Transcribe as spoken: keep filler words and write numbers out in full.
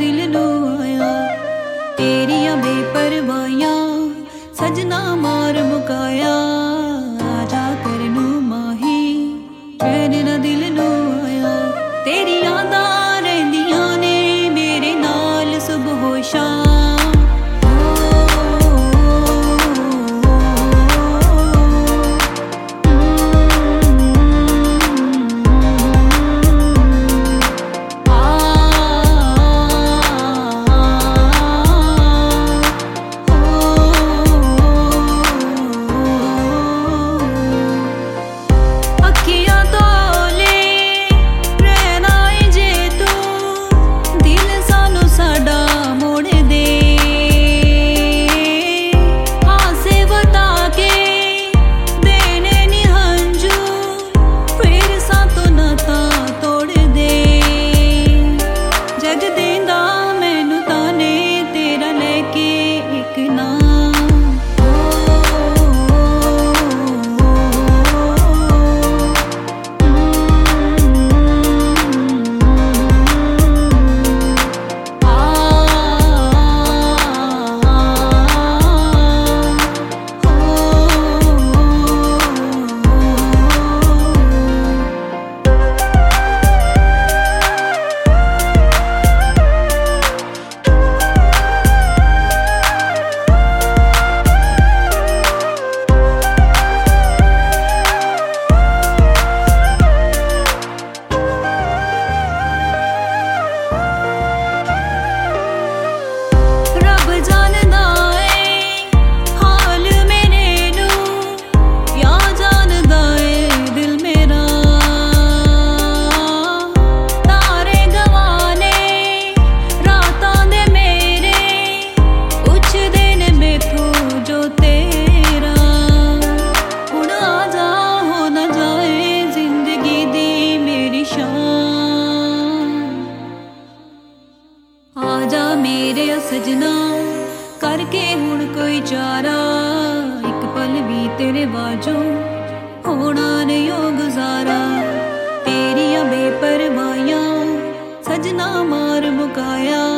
दिल नू आया। तेरिया बेपरवाहियां सजना मार मुकाया। आजा करनू माही चैन ना दिल नू आया। तेरी यादां रहिंदियां ने मेरे नाल सुबह शाम। आजा मेरे सजना करके हुण कोई चारा। एक पल भी तेरे बाजू होना नहीं ओ गुजारा। तेरिया बेपरवाहियां सजना मार मुकाया।